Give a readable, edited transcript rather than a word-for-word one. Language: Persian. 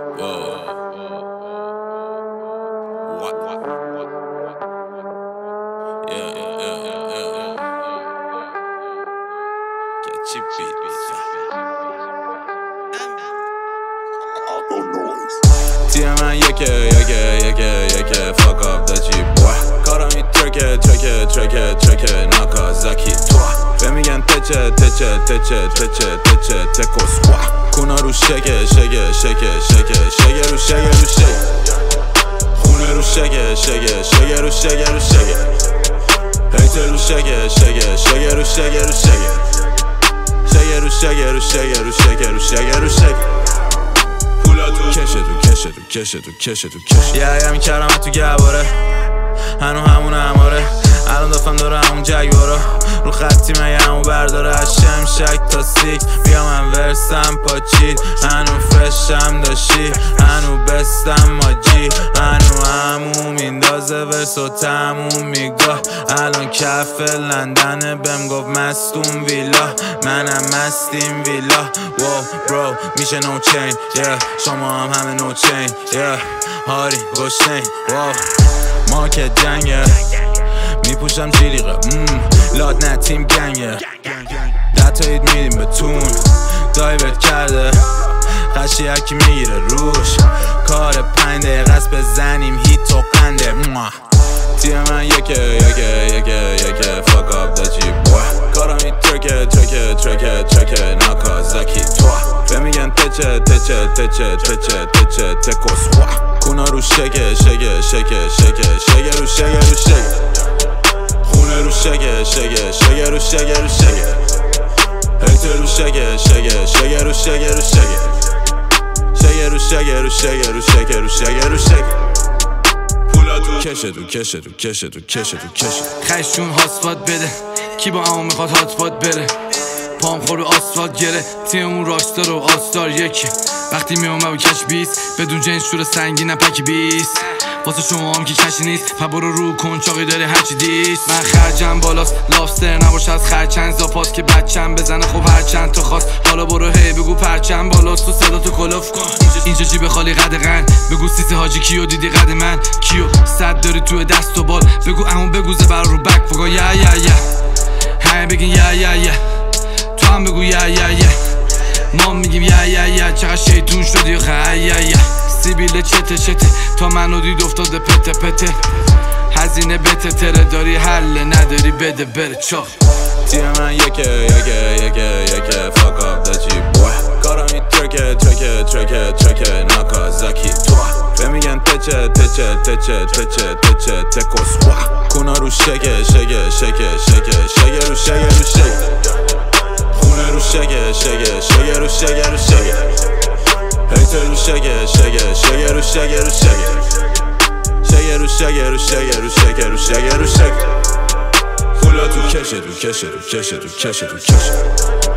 تیم من یکه fuck up the G boy کارم این ترکه ناکازاکی تو به میگن تچه تکو کونا رو شگه رو شگه خونه رو شگه رو شگه هیتر رو شگه رو شگه کشه یه همی کردم تو گواره هنو همون هماره الان دفعم داره همون جگوارا رو خطی من یه همون برداره از شمشک تا سیک بیا من ورسم پاچید هنو فرشم داشتی هنو بستم ماجی هنو همون میندازه ورس و تموم میگاه الان کف لندنه بهم گفت مستون ویلا منم مستیم ویلا واو برو میشه نو چین شما هم همه نو چین هاری گشنین واو ما که جنگه میپوشم جیلیقه لاد نه تیم گنگه دتایید میدیم به تون دایورت کرده خشی هرکی میگیره روش کار 5 دقیقه است بزنیم هیت و قنده تیم من یکه fuck up the G boy کارم این ترکه ناکازاکی تو به میگن تچه تکو کونا رو شگه رو شگه خونه رو شگه رو شگه هیتر رو شگه رو شگه کشه خشون هاسپات بده کی با اما میخواد هاتپات بره پام خور آسفالت گره تیمون راکستار و آستار یکی وقتی میامه و کش بیست بدون جنس شور سنگینم پکی بیست واسه شما هم که کشی نیست برو رو کنچاقی داری هرچی دیست من خرجم بالاست لافتر نباش از خرچنگ زاپاس که بچم بزنه خب هرچند تا خواست حالا برو هی بگو پرچم بالاست تو صدا تو کلوف کن اینجا جیب خالی قدغن بگو سیسی حاجی کیو دیدی قد من کیو صد داری تو دست و بال بگو همون بگوزه برا رو بک فگا یا همه بگین یا تو هم بگو یا ما میگیم یا چقدر شیطون شدی یا سیبیل چته تا منو دید افتاده پته هزینه بته تره داری حل نداری بده بره چاق تیم من یکه fuck up the G boy کارم این ترکه ناکازاکی تو به میگن تچه تکو کونا رو شگه رو شگه خونه رو شگه رو شگه هیتر رو شگه رو شگه کشه